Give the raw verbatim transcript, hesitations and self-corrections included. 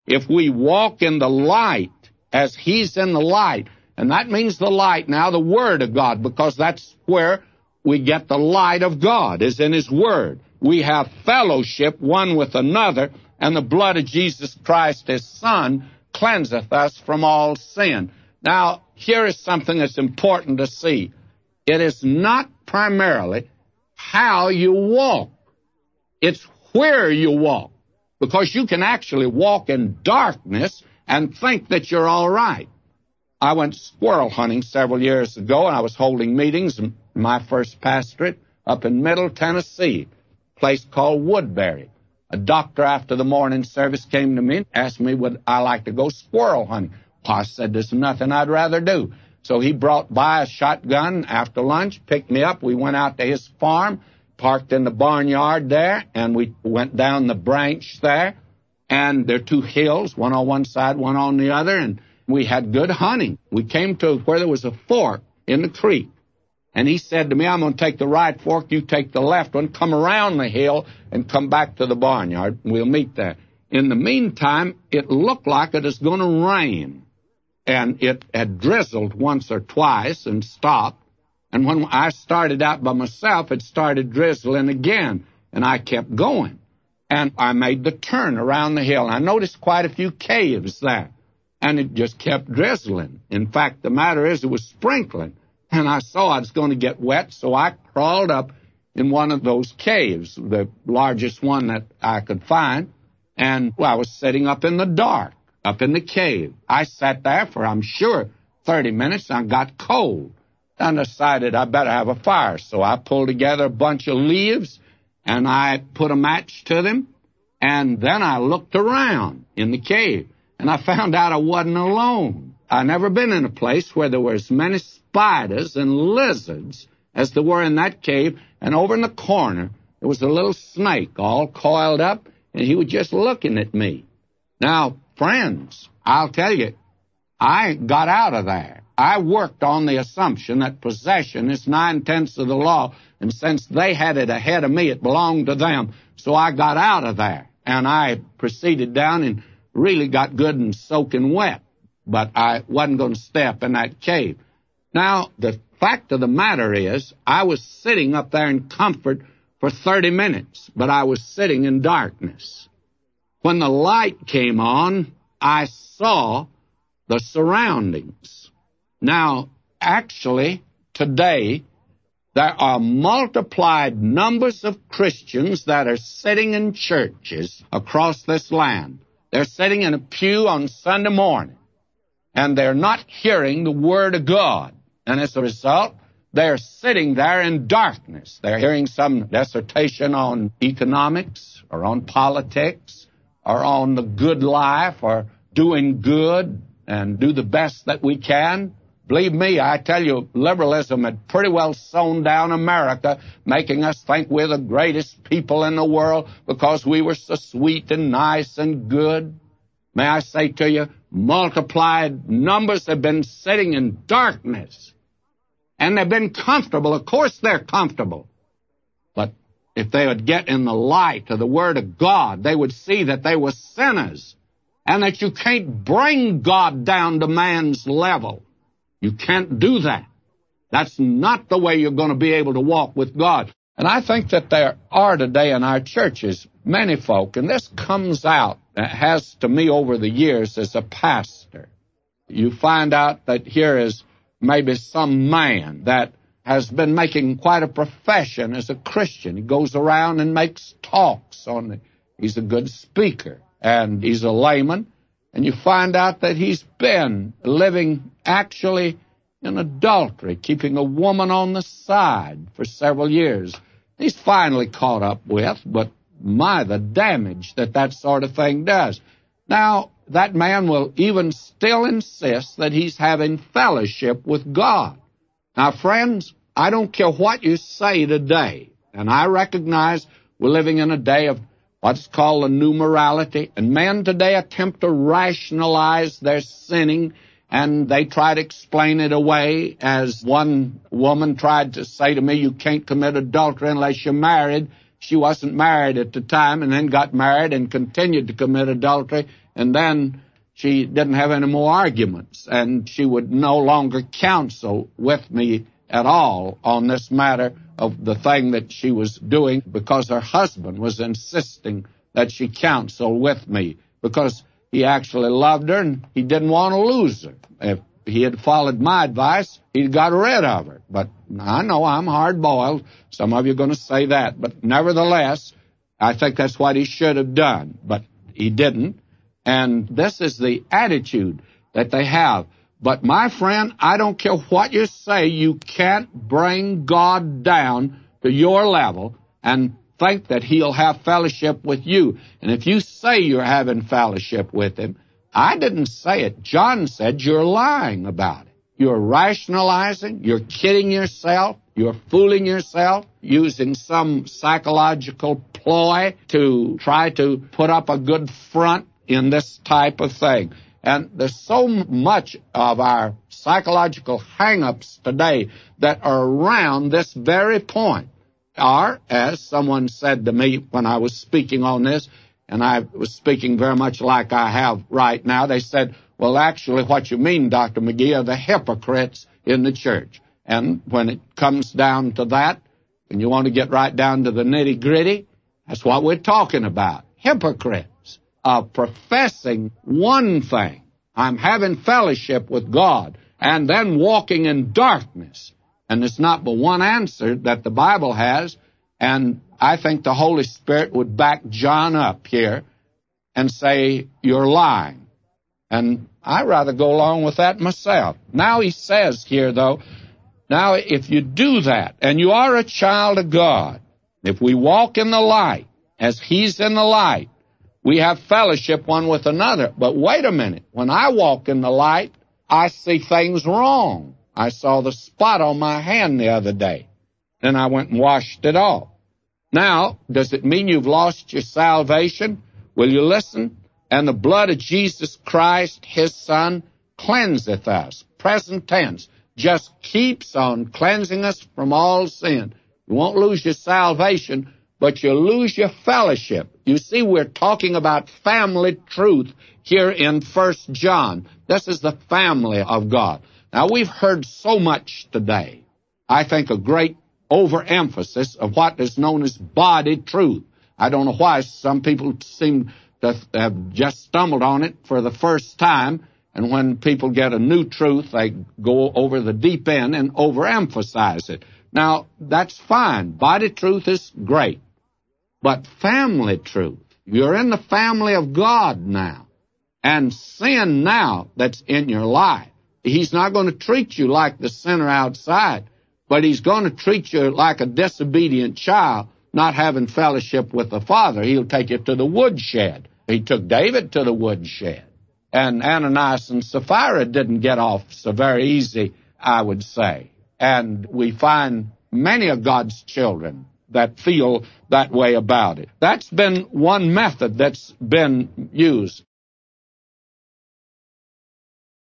If we walk in the light as he's in the light, and that means the light now, the Word of God, because that's where we get the light of God, is in his Word. We have fellowship one with another, and the blood of Jesus Christ, his Son, cleanseth us from all sin. Now, here is something that's important to see. It is not primarily how you walk. It's where you walk. Because you can actually walk in darkness and think that you're all right. I went squirrel hunting several years ago, and I was holding meetings in my first pastorate up in Middle Tennessee, a place called Woodbury. A doctor after the morning service came to me and asked me would I like to go squirrel hunting. Well, I said, there's nothing I'd rather do. So he brought by a shotgun after lunch, picked me up. We went out to his farm, parked in the barnyard there, and we went down the branch there. And there are two hills, one on one side, one on the other, and we had good hunting. We came to where there was a fork in the creek. And he said to me, I'm going to take the right fork, you take the left one, come around the hill and come back to the barnyard, and we'll meet there. In the meantime, it looked like it was going to rain. And it had drizzled once or twice and stopped. And when I started out by myself, it started drizzling again, and I kept going. And I made the turn around the hill. I noticed quite a few caves there, and it just kept drizzling. In fact, the matter is it was sprinkling, and I saw I was going to get wet, so I crawled up in one of those caves, the largest one that I could find, and well, I was sitting up in the dark, up in the cave. I sat there for, I'm sure, thirty minutes, and I got cold. I decided I better have a fire, so I pulled together a bunch of leaves, and I put a match to them, and then I looked around in the cave, and I found out I wasn't alone. I'd never been in a place where there were as many spiders and lizards as there were in that cave, and over in the corner there was a little snake all coiled up, and he was just looking at me. Now, friends, I'll tell you, I got out of there. I worked on the assumption that possession is nine-tenths of the law, and since they had it ahead of me, it belonged to them. So I got out of there, and I proceeded down and really got good and soaking wet, but I wasn't going to stay up in that cave. Now, the fact of the matter is, I was sitting up there in comfort for thirty minutes, but I was sitting in darkness. When the light came on, I saw the surroundings. Now, actually, today, there are multiplied numbers of Christians that are sitting in churches across this land. They're sitting in a pew on Sunday morning, and they're not hearing the Word of God. And as a result, they're sitting there in darkness. They're hearing some dissertation on economics or on politics or on the good life or doing good and do the best that we can. Believe me, I tell you, liberalism had pretty well sewn down America, making us think we're the greatest people in the world because we were so sweet and nice and good. May I say to you, multiplied numbers have been sitting in darkness. And they've been comfortable. Of course they're comfortable. But if they would get in the light of the Word of God, they would see that they were sinners and that you can't bring God down to man's level. You can't do that. That's not the way you're going to be able to walk with God. And I think that there are today in our churches many folk, and this comes out, it has to me over the years as a pastor. You find out that here is maybe some man that has been making quite a profession as a Christian. He goes around and makes talks on it. He's a good speaker, and he's a layman. And you find out that he's been living actually in adultery, keeping a woman on the side for several years. He's finally caught up with, but my, the damage that that sort of thing does. Now, that man will even still insist that he's having fellowship with God. Now, friends, I don't care what you say today, and I recognize we're living in a day of what's called a new morality, and men today attempt to rationalize their sinning, and they try to explain it away, as one woman tried to say to me, you can't commit adultery unless you're married. She wasn't married at the time and then got married and continued to commit adultery, And then she didn't have any more arguments, and she would no longer counsel with me at all on this matter of the thing that she was doing, because her husband was insisting that she counsel with me, because he actually loved her and he didn't want to lose her. If he had followed my advice, he'd got rid of her. But I know I'm hard-boiled. Some of you are going to say that. But nevertheless, I think that's what he should have done. But he didn't. And this is the attitude that they have. But my friend, I don't care what you say, you can't bring God down to your level and think that he'll have fellowship with you. And if you say you're having fellowship with him, I didn't say it. John said you're lying about it. You're rationalizing, you're kidding yourself, you're fooling yourself, using some psychological ploy to try to put up a good front in this type of thing. And there's so much of our psychological hang-ups today that are around this very point. Or, as someone said to me when I was speaking on this, and I was speaking very much like I have right now, they said, well, actually, what you mean, Doctor McGee, are the hypocrites in the church. And when it comes down to that, and you want to get right down to the nitty-gritty, that's what we're talking about. Hypocrites are professing one thing. I'm having fellowship with God, and then walking in darkness. And there's not but one answer that the Bible has, and I think the Holy Spirit would back John up here and say, you're lying. And I'd rather go along with that myself. Now he says here, though, now if you do that, and you are a child of God, if we walk in the light, as he's in the light, we have fellowship one with another. But wait a minute, when I walk in the light, I see things wrong. I saw the spot on my hand the other day. Then I went and washed it off. Now, does it mean you've lost your salvation? Will you listen? And the blood of Jesus Christ, his Son, cleanseth us. Present tense. Just keeps on cleansing us from all sin. You won't lose your salvation, but you'll lose your fellowship. You see, we're talking about family truth here in First John. This is the family of God. Now, we've heard so much today. I think a great overemphasis of what is known as body truth. I don't know why some people seem to have just stumbled on it for the first time, and when people get a new truth, they go over the deep end and overemphasize it. Now, that's fine. Body truth is great. But family truth, you're in the family of God now. And sin now that's in your life, he's not going to treat you like the sinner outside, but he's going to treat you like a disobedient child, not having fellowship with the Father. He'll take you to the woodshed. He took David to the woodshed. And Ananias and Sapphira didn't get off so very easy, I would say. And we find many of God's children that feel that way about it. That's been one method that's been used.